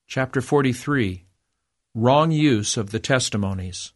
Chapter 43. Wrong Use of the Testimonies.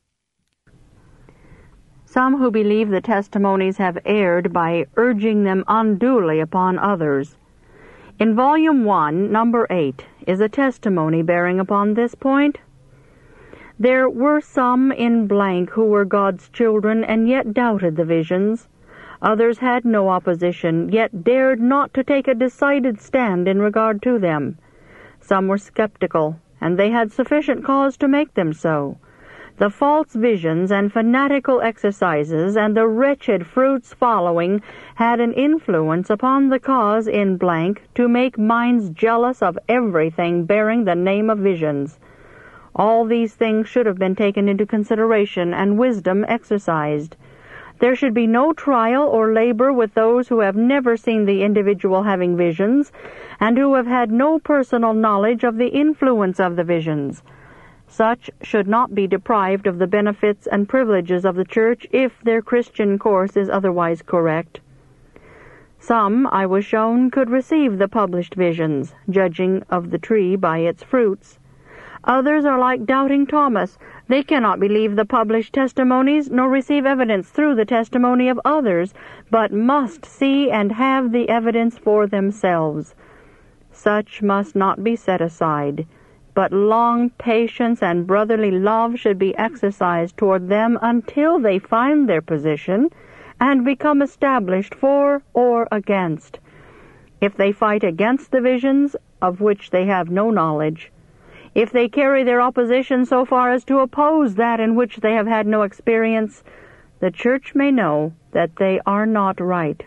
Some who believe the testimonies have erred by urging them unduly upon others. In Volume 1, Number 8, is a testimony bearing upon this point. There were some in blank who were God's children and yet doubted the visions. Others had no opposition, yet dared not to take a decided stand in regard to them. Some were skeptical, and they had sufficient cause to make them so. The false visions and fanatical exercises and the wretched fruits following had an influence upon the cause in blank to make minds jealous of everything bearing the name of visions. All these things should have been taken into consideration and wisdom exercised. There should be no trial or labor with those who have never seen the individual having visions, and who have had no personal knowledge of the influence of the visions. Such should not be deprived of the benefits and privileges of the church if their Christian course is otherwise correct. Some, I was shown, could receive the published visions, judging of the tree by its fruits. Others are like doubting Thomas. They cannot believe the published testimonies, nor receive evidence through the testimony of others, but must see and have the evidence for themselves. Such must not be set aside, but long patience and brotherly love should be exercised toward them until they find their position and become established for or against. If they fight against the visions, of which they have no knowledge, if they carry their opposition so far as to oppose that in which they have had no experience, the church may know that they are not right.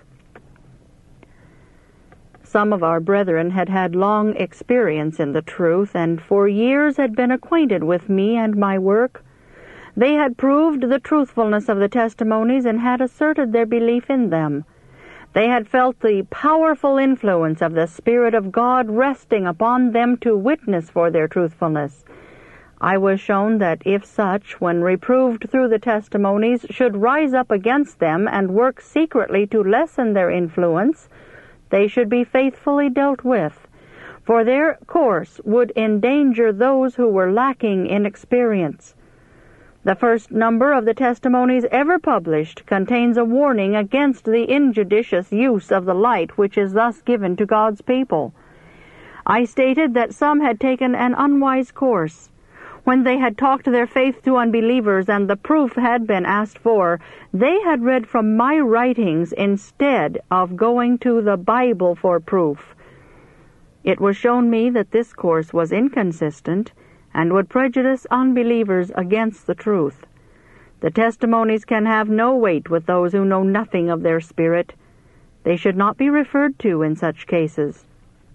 Some of our brethren had had long experience in the truth, and for years had been acquainted with me and my work. They had proved the truthfulness of the testimonies and had asserted their belief in them. They had felt the powerful influence of the Spirit of God resting upon them to witness for their truthfulness. I was shown that if such, when reproved through the testimonies, should rise up against them and work secretly to lessen their influence, they should be faithfully dealt with, for their course would endanger those who were lacking in experience. The first number of the testimonies ever published contains a warning against the injudicious use of the light which is thus given to God's people. I stated that some had taken an unwise course. When they had talked their faith to unbelievers and the proof had been asked for, they had read from my writings instead of going to the Bible for proof. It was shown me that this course was inconsistent and would prejudice unbelievers against the truth. The testimonies can have no weight with those who know nothing of their spirit. They should not be referred to in such cases.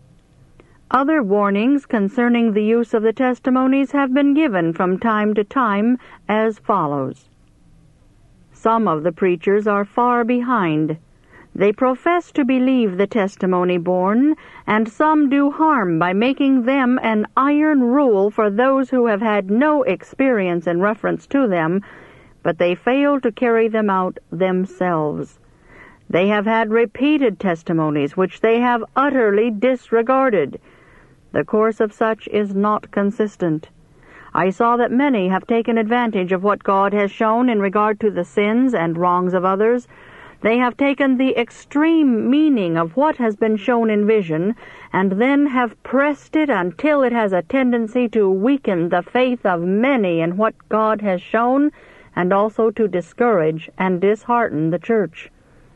Other warnings concerning the use of the testimonies have been given from time to time as follows. Some of the preachers are far behind. They profess to believe the testimony borne, and some do harm by making them an iron rule for those who have had no experience in reference to them, but they fail to carry them out themselves. They have had repeated testimonies which they have utterly disregarded. The course of such is not consistent. I saw that many have taken advantage of what God has shown in regard to the sins and wrongs of others. They have taken the extreme meaning of what has been shown in vision, and then have pressed it until it has a tendency to weaken the faith of many in what God has shown, and also to discourage and dishearten the church.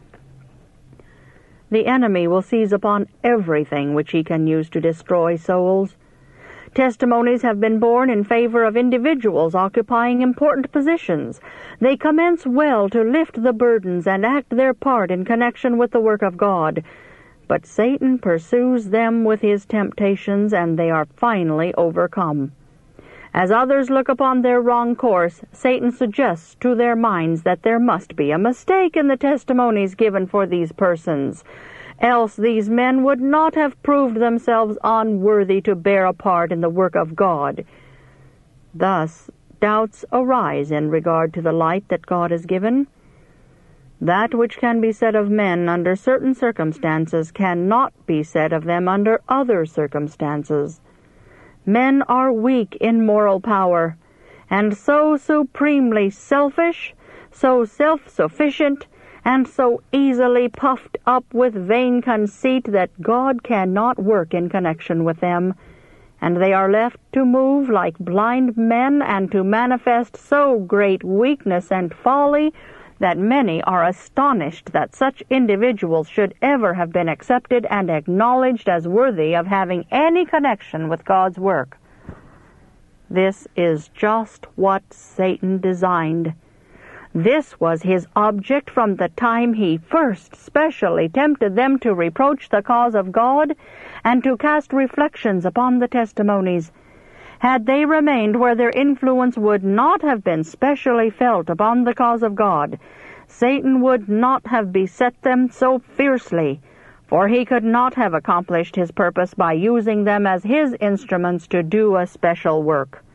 The enemy will seize upon everything which he can use to destroy souls. Testimonies have been borne in favor of individuals occupying important positions. They commence well to lift the burdens and act their part in connection with the work of God. But Satan pursues them with his temptations, and they are finally overcome. As others look upon their wrong course, Satan suggests to their minds that there must be a mistake in the testimonies given for these persons. Else these men would not have proved themselves unworthy to bear a part in the work of God. Thus, doubts arise in regard to the light that God has given. That which can be said of men under certain circumstances cannot be said of them under other circumstances. Men are weak in moral power, and so supremely selfish, so self-sufficient, and so easily puffed up with vain conceit that God cannot work in connection with them, and they are left to move like blind men and to manifest so great weakness and folly that many are astonished that such individuals should ever have been accepted and acknowledged as worthy of having any connection with God's work. This is just what Satan designed. This was his object from the time he first specially tempted them to reproach the cause of God and to cast reflections upon the testimonies. Had they remained where their influence would not have been specially felt upon the cause of God, Satan would not have beset them so fiercely, for he could not have accomplished his purpose by using them as his instruments to do a special work.